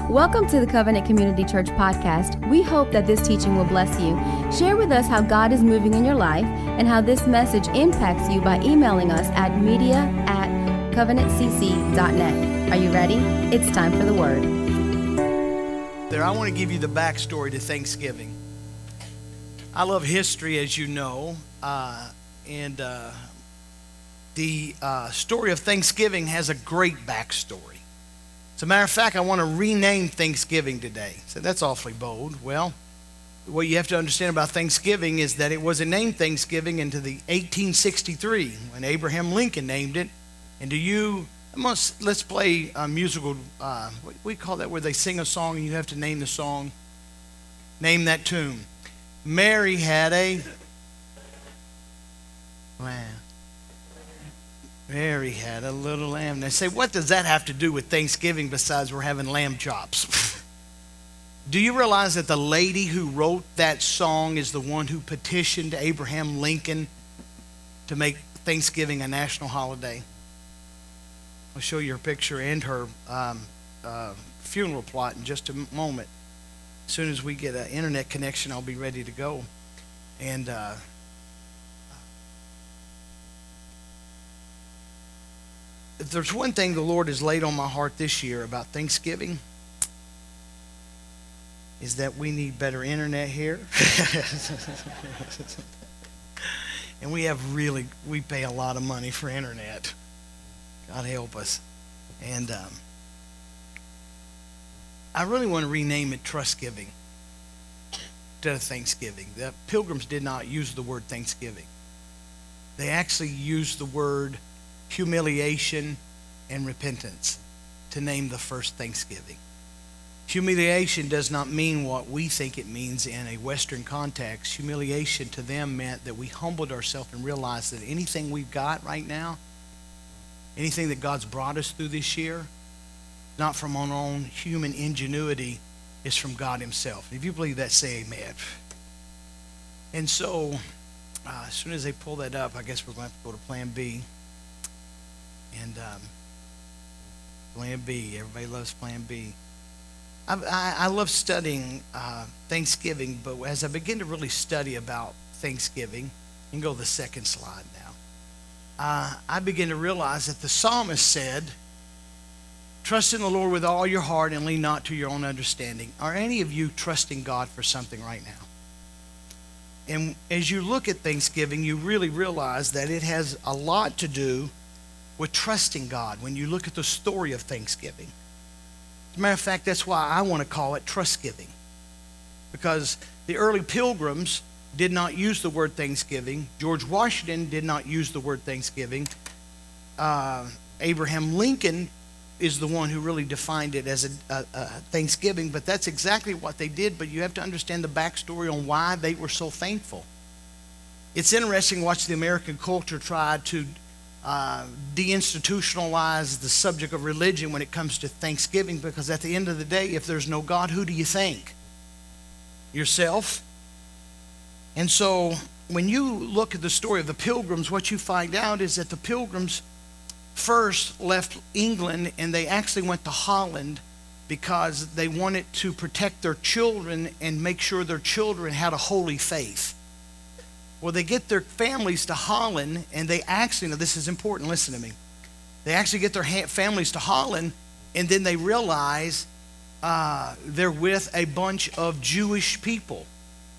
Welcome to the Covenant Community Church podcast. We hope that this teaching will bless you. Share with us how God is moving in your life and how this message impacts you by emailing us at media@covenantcc.net. Are you ready? It's time for the word. I want to give you the backstory to Thanksgiving. I love history, as you know, and the story of Thanksgiving has a great backstory. As a matter of fact, I want to rename Thanksgiving today. So that's awfully bold. Well, what you have to understand about Thanksgiving is that it wasn't named Thanksgiving until the 1863 when Abraham Lincoln named it. And let's play a musical, what we call that, where they sing a song and you have to name the song. Name that tune. Mary had a lamb. Mary had a little lamb. They say, what does that have to do with Thanksgiving besides we're having lamb chops? Do you realize that the lady who wrote that song is the one who petitioned Abraham Lincoln to make Thanksgiving a national holiday? I'll show you her picture and her funeral plot in just a moment. As soon as we get an internet connection, I'll be ready to go. And if there's one thing the Lord has laid on my heart this year about Thanksgiving, is that we need better internet here. And we pay a lot of money for internet. God help us. And I really want to rename it Trustgiving instead of Thanksgiving. The Pilgrims did not use the word Thanksgiving. They actually used the word humiliation and repentance to name the first Thanksgiving. Humiliation does not mean what we think it means in a Western context. Humiliation to them meant that we humbled ourselves and realized that anything we've got right now, anything that God's brought us through this year, not from our own human ingenuity, is from God himself. If you believe that, say amen. And so, as soon as they pull that up, I guess we're going to have to go to Plan B. And Plan B, everybody loves Plan B. I love studying Thanksgiving, but as I begin to really study about Thanksgiving, you can go to the second slide now. I begin to realize that the psalmist said, trust in the Lord with all your heart and lean not to your own understanding. Are any of you trusting God for something right now? And as you look at Thanksgiving, you really realize that it has a lot to do with trusting God when you look at the story of Thanksgiving. As a matter of fact, that's why I want to call it Trustgiving. Because the early Pilgrims did not use the word Thanksgiving. George Washington did not use the word Thanksgiving. Abraham Lincoln is the one who really defined it as a Thanksgiving, but that's exactly what they did. But you have to understand the backstory on why they were so thankful. It's interesting to watch the American culture try to deinstitutionalize the subject of religion when it comes to Thanksgiving, because at the end of the day, if there's no God, who do you thank? Yourself? And so when you look at the story of the Pilgrims, what you find out is that the Pilgrims first left England and they actually went to Holland because they wanted to protect their children and make sure their children had a holy faith. Well, they get their families to Holland, and they actually, now this is important, listen to me. They actually get their families to Holland, and then they realize they're with a bunch of Jewish people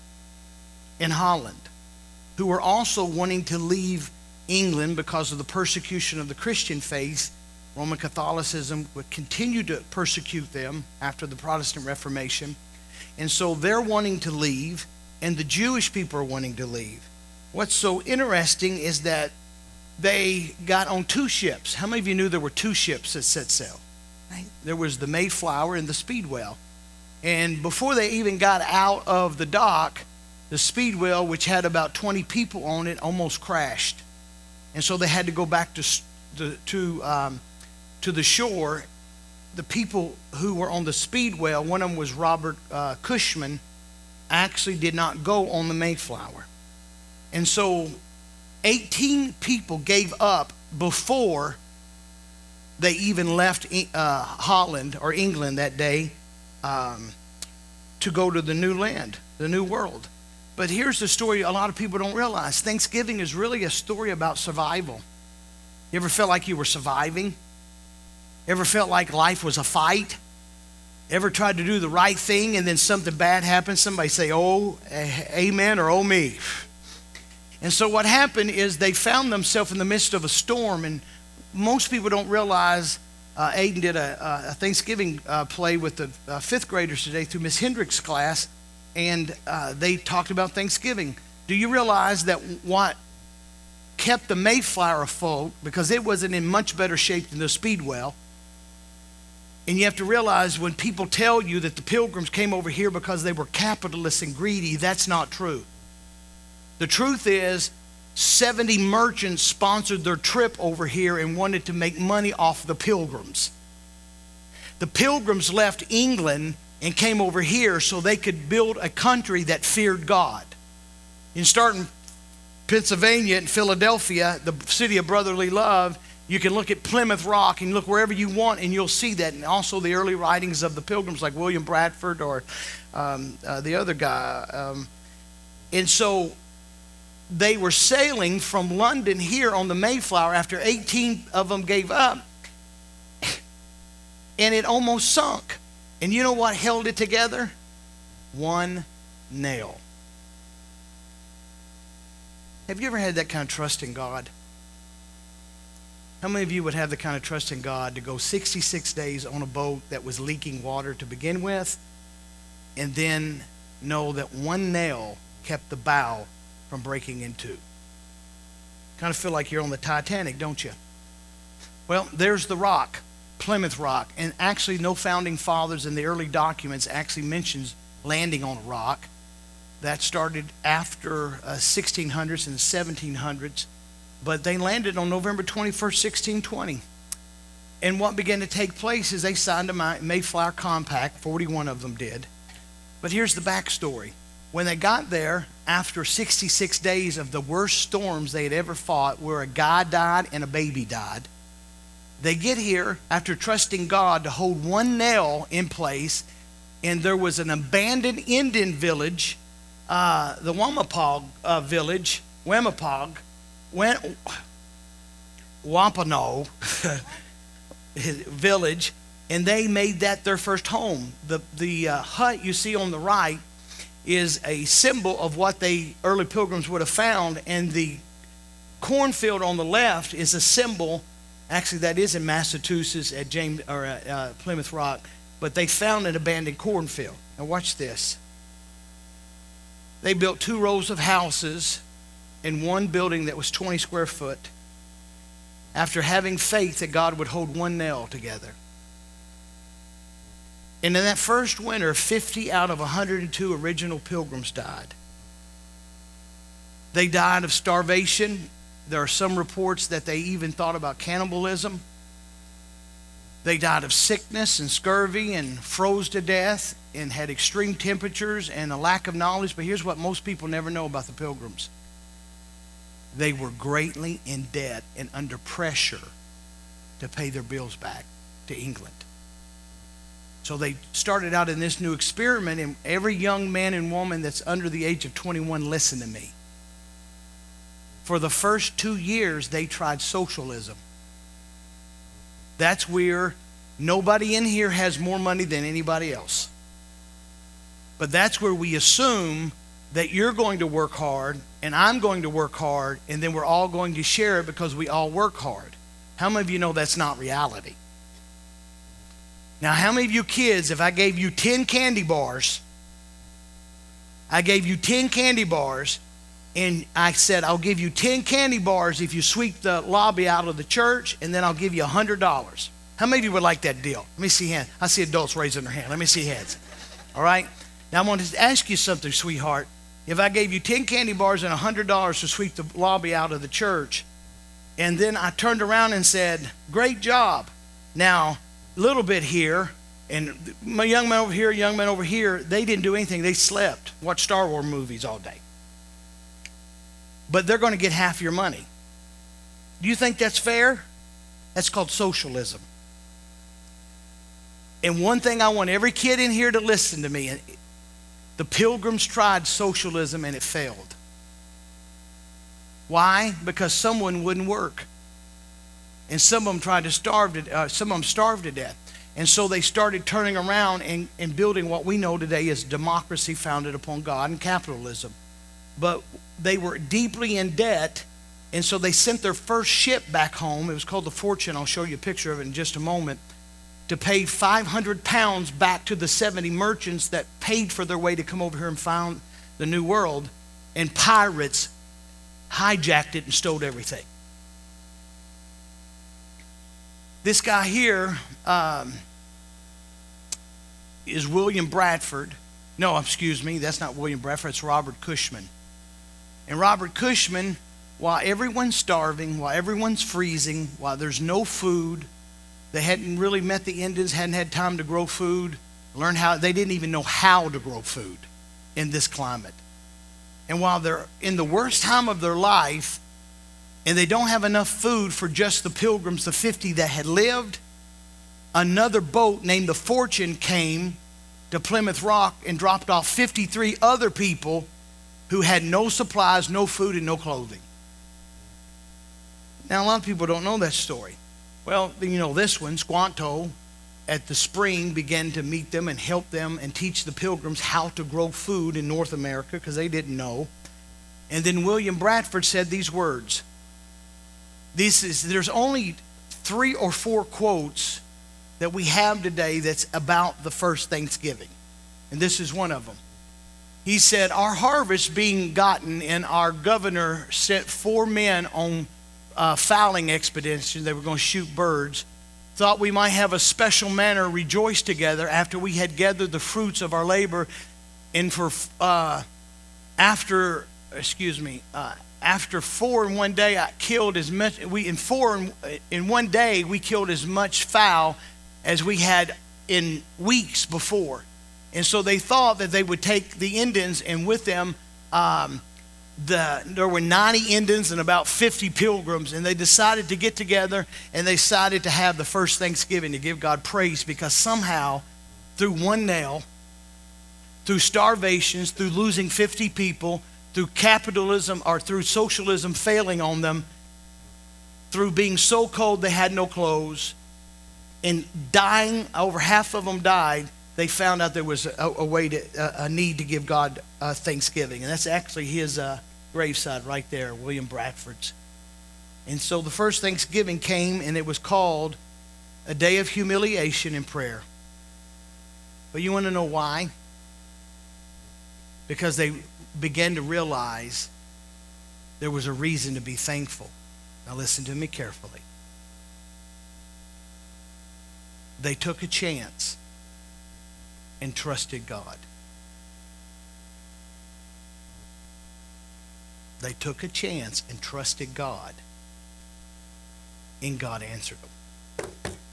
in Holland who are also wanting to leave England because of the persecution of the Christian faith. Roman Catholicism would continue to persecute them after the Protestant Reformation. And so they're wanting to leave, and the Jewish people are wanting to leave. What's so interesting is that they got on two ships. How many of you knew there were two ships that set sail? Right? There was the Mayflower and the Speedwell. And before they even got out of the dock, the Speedwell, which had about 20 people on it, almost crashed. And so they had to go back to the shore. The people who were on the Speedwell, one of them was Robert Cushman, actually did not go on the Mayflower. And so 18 people gave up before they even left Holland or England that day. to go to the new land, the new world. But here's the story a lot of people don't realize. Thanksgiving is really a story about survival. You ever felt like you were surviving? Ever felt like life was a fight? Ever tried to do the right thing and then something bad happened? Somebody say, oh, amen, or oh me. And so what happened is they found themselves in the midst of a storm. And most people don't realize, Aiden did a Thanksgiving play with the fifth graders today through Miss Hendricks' class. And they talked about Thanksgiving. Do you realize that what kept the Mayflower afloat, because it wasn't in much better shape than the Speedwell? And you have to realize when people tell you that the Pilgrims came over here because they were capitalists and greedy, that's not true. The truth is 70 merchants sponsored their trip over here and wanted to make money off the Pilgrims. The Pilgrims left England and came over here so they could build a country that feared God. In starting Pennsylvania and Philadelphia, the city of brotherly love, you can look at Plymouth Rock and look wherever you want and you'll see that. And also the early writings of the Pilgrims like William Bradford or the other guy. And so they were sailing from London here on the Mayflower after 18 of them gave up. And it almost sunk. And you know what held it together? One nail. Have you ever had that kind of trust in God? How many of you would have the kind of trust in God to go 66 days on a boat that was leaking water to begin with, and then know that one nail kept the bow from breaking in two? Kind of feel like you're on the Titanic, don't you? Well, there's the rock, Plymouth Rock, and actually no founding fathers in the early documents actually mentions landing on a rock. That started after 1600s and the 1700s, but they landed on November 21st, 1620. And what began to take place is they signed a Mayflower Compact, 41 of them did. But here's the backstory. When they got there, after 66 days of the worst storms they had ever fought, where a guy died and a baby died, they get here after trusting God to hold one nail in place, and there was an abandoned Indian village, the Wampanoag village, Wampanoag village, and they made that their first home. The hut you see on the right is a symbol of what the early Pilgrims would have found, and the cornfield on the left is a symbol. Actually, that is in Massachusetts at Plymouth Rock, but they found an abandoned cornfield. Now watch this. They built 2 rows of houses in one building that was 20 square foot after having faith that God would hold one nail together. And in that first winter, 50 out of 102 original Pilgrims died. They died of starvation. There are some reports that they even thought about cannibalism. They died of sickness and scurvy and froze to death and had extreme temperatures and a lack of knowledge. But here's what most people never know about the Pilgrims. They were greatly in debt and under pressure to pay their bills back to England. So they started out in this new experiment, and every young man and woman that's under the age of 21, listen to me. For the first 2 years, they tried socialism. That's where nobody in here has more money than anybody else. But that's where we assume that you're going to work hard and I'm going to work hard, and then we're all going to share it because we all work hard. How many of you know that's not reality? Now, how many of you kids, if I gave you 10 candy bars, and I said, I'll give you 10 candy bars if you sweep the lobby out of the church, and then I'll give you $100. How many of you would like that deal? Let me see hands. I see adults raising their hand. Let me see hands. All right? Now, I want to ask you something, sweetheart. If I gave you 10 candy bars and $100 to sweep the lobby out of the church, and then I turned around and said, great job. Now, a little bit here, and my young man over here, young man over here, they didn't do anything. They slept, watched Star Wars movies all day. But they're going to get half your money. Do you think that's fair? That's called socialism. And one thing I want every kid in here to listen to me. The Pilgrims tried socialism and it failed. Why? Because someone wouldn't work. And some of them starved to death. And so they started turning around and building what we know today as democracy founded upon God and capitalism. But they were deeply in debt, and so they sent their first ship back home. It was called the Fortune. I'll show you a picture of it in just a moment. To pay 500 pounds back to the 70 merchants that paid for their way to come over here and found the New World. And pirates hijacked it and stole everything. This guy here is William Bradford. No, excuse me, that's not William Bradford, it's Robert Cushman. And Robert Cushman, while everyone's starving, while everyone's freezing, while there's no food, they hadn't really met the Indians, hadn't had time to grow food, they didn't even know how to grow food in this climate. And while they're in the worst time of their life, and they don't have enough food for just the Pilgrims, the 50 that had lived, another boat named the Fortune came to Plymouth Rock and dropped off 53 other people who had no supplies, no food, and no clothing. Now, a lot of people don't know that story. Well, you know this one, Squanto at the spring began to meet them and help them and teach the Pilgrims how to grow food in North America because they didn't know. And then William Bradford said these words. There's only 3 or 4 quotes that we have today that's about the first Thanksgiving. And this is one of them. He said, our harvest being gotten, and our governor sent 4 men on fowling expedition. They were going to shoot birds. Thought we might have a special manner rejoice together after we had gathered the fruits of our labor. And after 4 in one day, I killed as much. In one day we killed as much fowl as we had in weeks before. And so they thought that they would take the Indians, and with them, there were 90 Indians and about 50 Pilgrims, and they decided to get together and they decided to have the first Thanksgiving to give God praise because somehow, through one nail, through starvations, through losing 50 people, through capitalism or through socialism failing on them, through being so cold they had no clothes, and dying, over half of them died, they found out there was a need to give God thanksgiving. And that's actually his graveside right there, William Bradford's. And so the first Thanksgiving came, and it was called a day of humiliation and prayer. But you want to know why? Because they began to realize there was a reason to be thankful. Now listen to me carefully. They took a chance and trusted God. They took a chance and trusted God, and God answered them.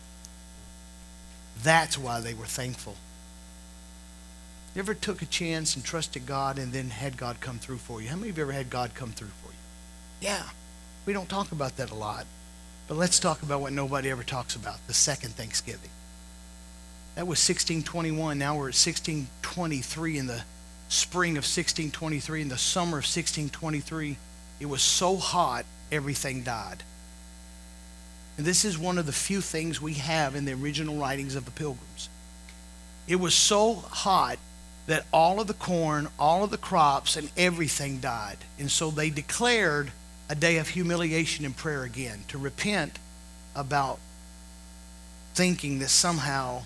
That's why they were thankful. You ever took a chance and trusted God and then had God come through for you? How many of you ever had God come through for you? Yeah, we don't talk about that a lot. But let's talk about what nobody ever talks about, the second Thanksgiving. That was 1621. Now we're at 1623, in the spring of 1623, in the summer of 1623. It was so hot, everything died. And this is one of the few things we have in the original writings of the Pilgrims. It was so hot that all of the corn, all of the crops, and everything died. And so they declared a day of humiliation and prayer again, to repent about thinking that somehow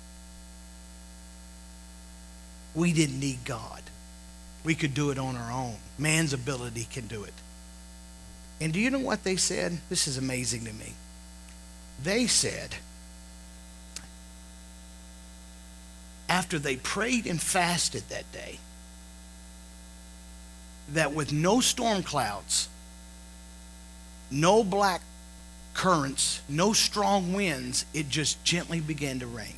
we didn't need God. We could do it on our own. Man's ability can do it. And do you know what they said? This is amazing to me. They said, after they prayed and fasted that day, that with no storm clouds, no black currents, no strong winds, it just gently began to rain.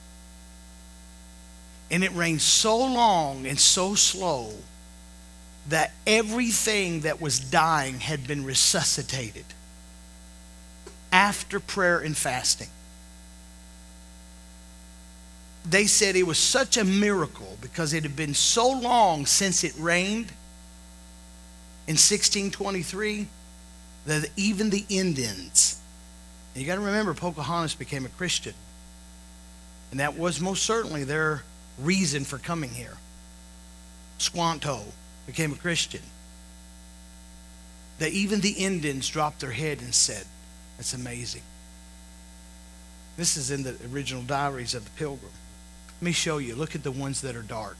And it rained so long and so slow that everything that was dying had been resuscitated after prayer and fasting. they said it was such a miracle because it had been so long since it rained in 1623 that even the Indians, and you got to remember Pocahontas became a Christian, and that was most certainly their reason for coming here. Squanto became a Christian. That even the Indians dropped their head and said, "That's amazing." This is in the original diaries of the Pilgrim. Let me show you. Look at the ones that are dark.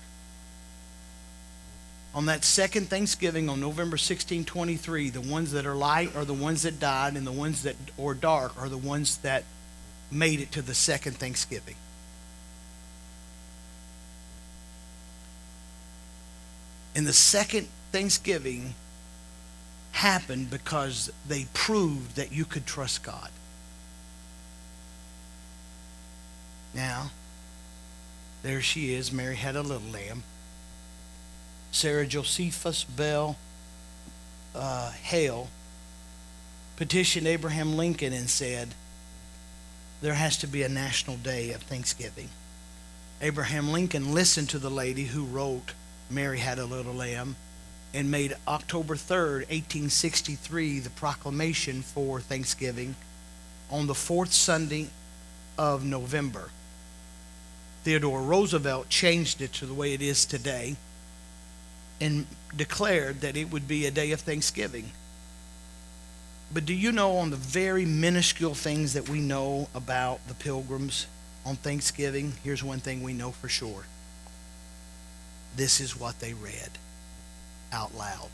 On that second Thanksgiving on November 1623, the ones that are light are the ones that died, and the ones that are dark are the ones that made it to the second Thanksgiving. And the second Thanksgiving happened because they proved that you could trust God. Now, there she is. Mary had a little lamb. Sarah Josephus Bell Hale petitioned Abraham Lincoln and said, there has to be a national day of Thanksgiving. Abraham Lincoln listened to the lady who wrote Mary Had a Little Lamb and made October 3rd, 1863, the proclamation for Thanksgiving on the fourth Sunday of November. Theodore Roosevelt changed it to the way it is today and declared that it would be a day of Thanksgiving. But do you know, on the very minuscule things that we know about the Pilgrims on Thanksgiving, here's one thing we know for sure. This is what they read out loud.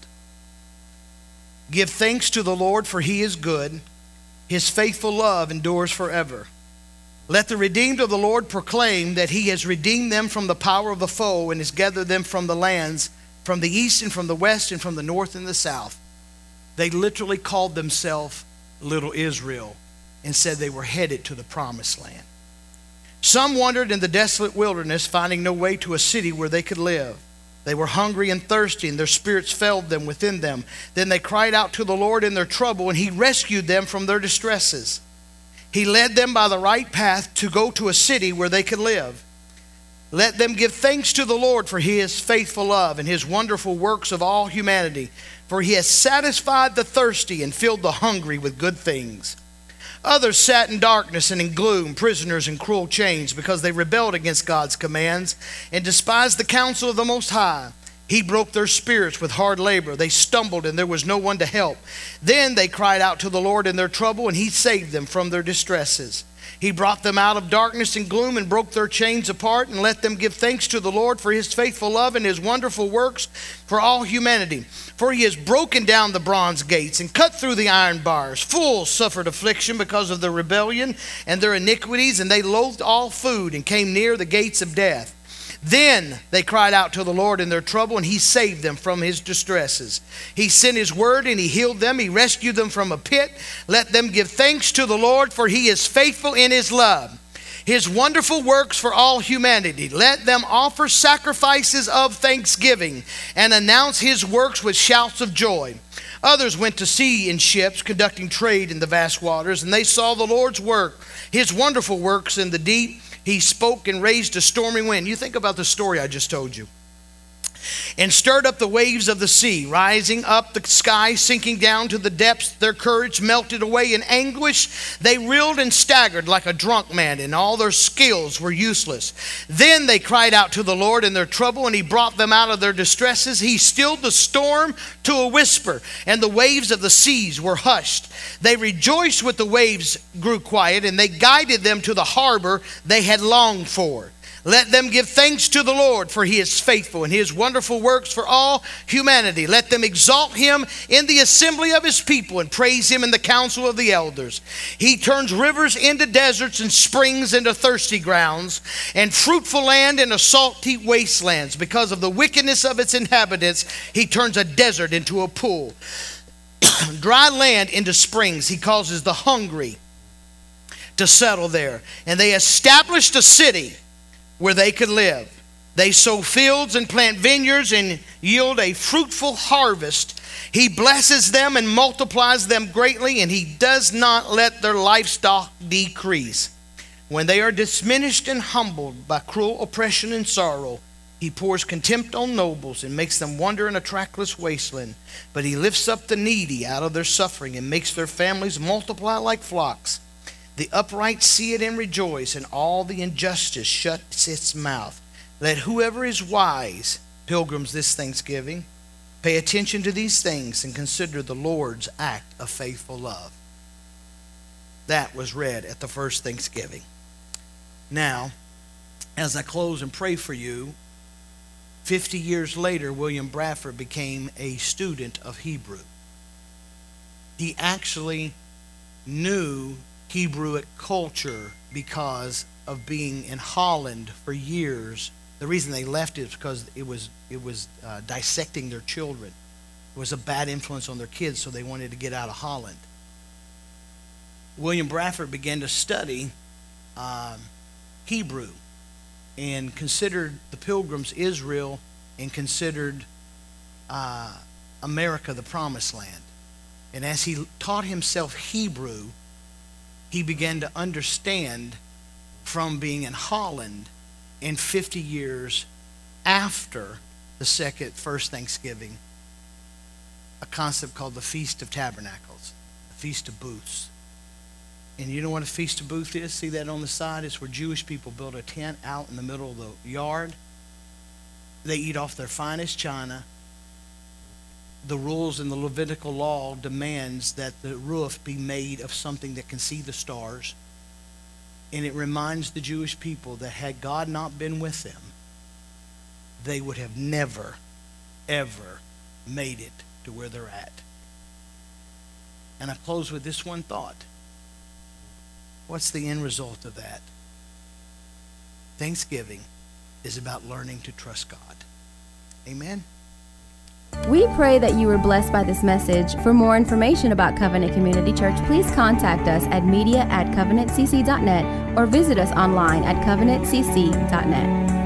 Give thanks to the Lord, for he is good. His faithful love endures forever. Let the redeemed of the Lord proclaim that he has redeemed them from the power of the foe and has gathered them from the lands, from the east and from the west and from the north and the south. They literally called themselves Little Israel and said they were headed to the promised land. Some wandered in the desolate wilderness, finding no way to a city where they could live. They were hungry and thirsty, and their spirits failed them within them. Then they cried out to the Lord in their trouble, and he rescued them from their distresses. He led them by the right path to go to a city where they could live. Let them give thanks to the Lord for his faithful love and his wonderful works of all humanity. For he has satisfied the thirsty and filled the hungry with good things. Others sat in darkness and in gloom, prisoners in cruel chains, because they rebelled against God's commands and despised the counsel of the Most High. He broke their spirits with hard labor. They stumbled, and there was no one to help. Then they cried out to the Lord in their trouble, and he saved them from their distresses. He brought them out of darkness and gloom and broke their chains apart, and let them give thanks to the Lord for his faithful love and his wonderful works for all humanity. For he has broken down the bronze gates and cut through the iron bars. Fools suffered affliction because of their rebellion and their iniquities, and they loathed all food and came near the gates of death. Then they cried out to the Lord in their trouble, and he saved them from his distresses. He sent his word, and he healed them. He rescued them from a pit. Let them give thanks to the Lord, for he is faithful in his love, his wonderful works for all humanity. Let them offer sacrifices of thanksgiving and announce his works with shouts of joy. Others went to sea in ships, conducting trade in the vast waters, and they saw the Lord's work, his wonderful works in the deep. He spoke and raised a stormy wind. You think about the story I just told you. And stirred up the waves of the sea, rising up the sky, sinking down to the depths. Their courage melted away in anguish. They reeled and staggered like a drunk man, and all their skills were useless. Then they cried out to the Lord in their trouble, and he brought them out of their distresses. He stilled the storm to a whisper, and the waves of the seas were hushed. They rejoiced when the waves grew quiet, and they guided them to the harbor they had longed for. Let them give thanks to the Lord, for he is faithful, and his wonderful works for all humanity. Let them exalt him in the assembly of his people and praise him in the council of the elders. He turns rivers into deserts and springs into thirsty grounds, and fruitful land into salty wastelands. Because of the wickedness of its inhabitants, he turns a desert into a pool, dry land into springs. He causes the hungry to settle there, and they established a city where they could live. They sow fields and plant vineyards and yield a fruitful harvest. He blesses them and multiplies them greatly, and he does not let their livestock decrease. When they are diminished and humbled by cruel oppression and sorrow, he pours contempt on nobles and makes them wander in a trackless wasteland. But he lifts up the needy out of their suffering and makes their families multiply like flocks. The upright see it and rejoice, and all the injustice shuts its mouth. Let whoever is wise, pilgrims, this Thanksgiving, pay attention to these things and consider the Lord's act of faithful love. That was read at the first Thanksgiving. Now, as I close and pray for you, 50 years later, William Bradford became a student of Hebrew. He actually knew Hebrew culture because of being in Holland for years. The reason they left is because it was dissecting their children. It was a bad influence on their kids, so they wanted to get out of Holland. William Bradford began to study Hebrew and considered the Pilgrims Israel and considered America the Promised Land. And as he taught himself Hebrew, he began to understand from being in Holland in 50 years after the first Thanksgiving, a concept called the Feast of Tabernacles, the Feast of Booths. And you know what a Feast of Booths is? See that on the side? It's where Jewish people build a tent out in the middle of the yard. They eat off their finest china. The rules in the Levitical law demands that the roof be made of something that can see the stars. And it reminds the Jewish people that had God not been with them, they would have never, ever made it to where they're at. And I close with this one thought. What's the end result of that? Thanksgiving is about learning to trust God. Amen. We pray that you were blessed by this message. For more information about Covenant Community Church, please contact us at media@covenantcc.net or visit us online at covenantcc.net.